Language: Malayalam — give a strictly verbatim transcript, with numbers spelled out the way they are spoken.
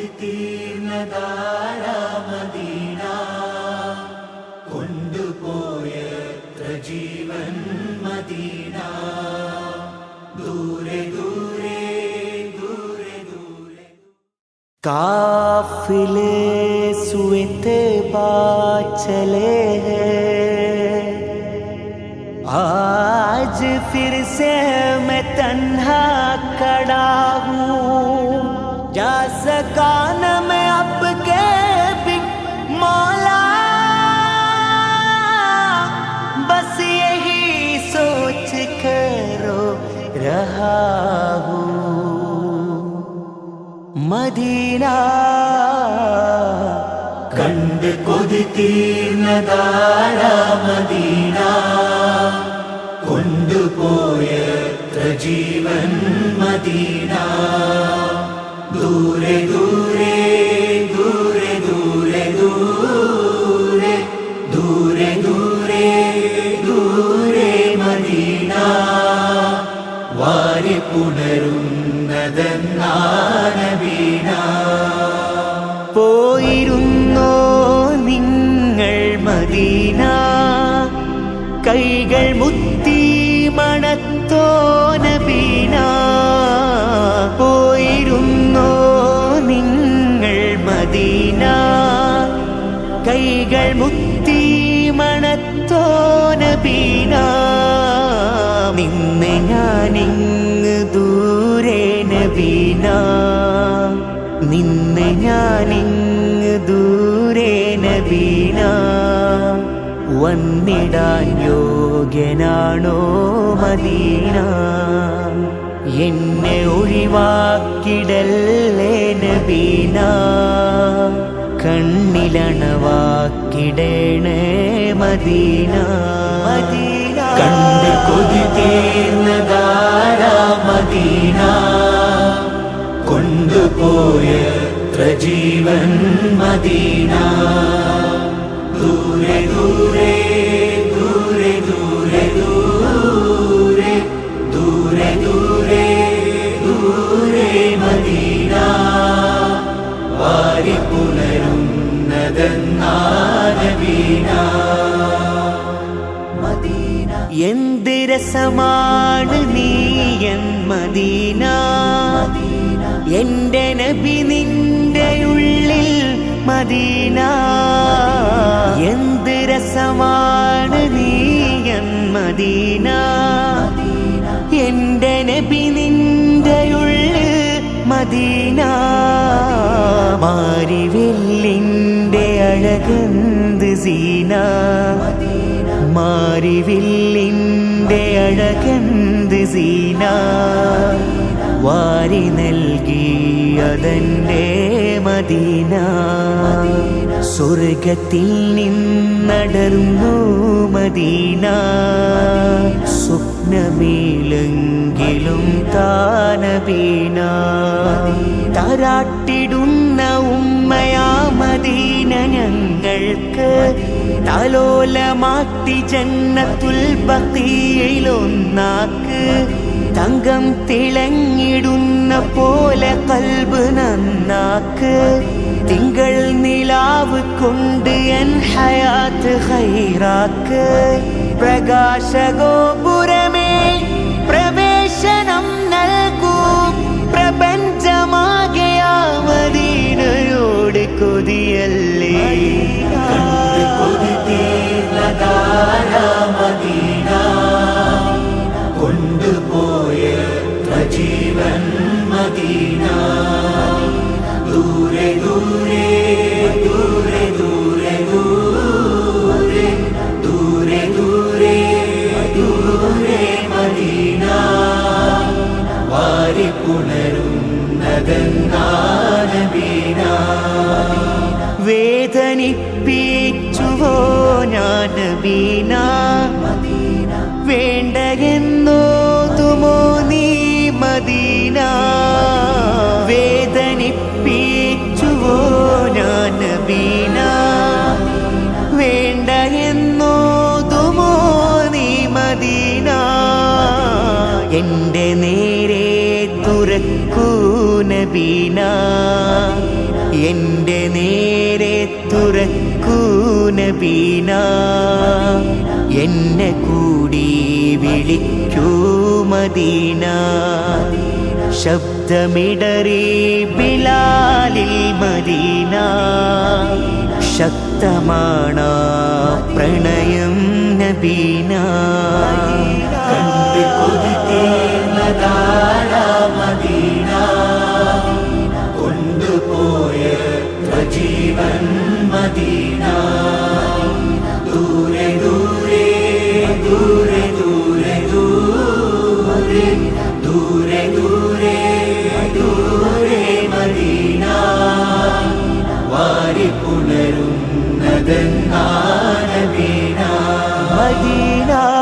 കൊതി തീർന്നതാര മദീന കൊണ്ടുപോയത്ര ജീവൻ മദീന ദൂരെ ദൂരെ ദൂരെ ദൂരെ काफिले सुएते बात चले हैं आज फिर से मैं तन्हा खड़ा हूँ जा सका न मैं अब के भी मौला बस यही सोच कर रो रहा हूँ മദീന കണ്ട് കൊതി തീർന്നതാര മദീന കൊണ്ടുപോയത്ര ജീവൻ മദീന ദൂരെ ദൂരെ ദൂരെ ദൂരെ ദൂരെ ദൂരെ ദൂരെ ദൂരെ മദീന വാരി പുണരുന്നതെന്നാനബീന പോയിരുന്നോ നിങ്ങൾ മദീന കൈകൾ മുത്തി മണത്തോ നബീന പോയിരുന്നോ നിങ്ങൾ മദീന കൈകൾ മുത്തി മണത്തോ നബീന നിന്നെ ഞാനിങ്ങ് ദൂരെ നബീന നിന്നെ ഞാനിങ്ങ് ദൂരെ നബീന വന്നിടാൻ യോഗ്യനാണോ മദീന എന്നെ ഒഴിവാക്കിടല്ലേ നബീന കണ്ണിലണവാക്കിടണേ മദീന മദീന കണ്ട് കൊതി തീർന്നതാര മദീന കൊണ്ടുപോയത്ര ജീവൻ മദീന ദൂരെ ദൂരെ ദൂരെ ദൂരെ ദൂരെ ദൂരെ ദൂരെ ദൂരെ മദീന വാരി പുണരുന്നതെന്നാനബീന എന്ത് രസമാണ് നീ എൻ മദീന എന്റെ നബി നിന്റെ ഉള്ളിൽ മദീന എന്ത് രസമാണ് നീ എൻ മദീന എന്റെ നബി നിന്റെ ഉള്ളിൽ മദീന മാരിവില്ലിന്റെ അഴകന്ത് സീന മാരിവില്ലിന്റെ അഴകന്ത് സീന വാരി നൽകി അതെന്റെ മദീന സ്വർഗത്തിൽ നിന്നടർന്നു മദീന സ്വപ്നമേലെങ്കിലും താനബീന താരാട്ടിടുന്ന ഉമ്മയാ മദീന ഞങ്ങൾക്ക് തലോലമാട്ടി ജന്നത്തുൽ ബഖീയിലൊന്നാക്ക് തങ്കം തിളങ്ങിടുന്ന പോലെ കൽബ് നന്നാക്ക് തിങ്കൾ നിലാവ് കൊണ്ട് എൻ ഹയാത്ത് ഖൈറാക്ക് പ്രകാശഗോപുരമേ പ്രവേശനം നൽകൂ പ്രപഞ്ചമാകയാ മദീനയോട് കൊതിയല്ലേ കണ്ട് കൊതി തീർന്നതാര മദീന കൊണ്ടുപോയത്ര ജീവൻ മദീന ദൂരെ ദൂരെ ദൂരെ ദൂരെ ദൂരെ ദൂരെ ദൂരെ ദൂരെ മദീന വാരി പുണരുന്നതെന്നാനബീന വേദനിപ്പിച്ചുവോ ഞാൻ നബീന വേണ്ടയെന്നോതുമോ നീ മദീന വേദനിപ്പിച്ചുവോ ഞാൻ നബീന വേണ്ടയെന്നോതുമോ നീ മദീന എന്റെ നേരെ തുറക്കൂ നബീന എൻ്റെ നേരെ തുറക്കൂ നബീന എന്നെ കൂടി വിളിക്കൂ മദീന ശബ്ദമിടറി ബിലാലിൽ മദീന ശക്തമാണ് പ്രണയം നബീന കണ്ട് കൊതിതീർന്നതാണ മദീന കൊണ്ടുപോയ ജീവൻ മദീന ദൂരെ ദൂരെ ദൂരെ ദൂരെ ദൂരെ ദൂരെ ദൂരെ ദൂരെ മദീന വാരി പുണരും നദൻ നബീന മദീന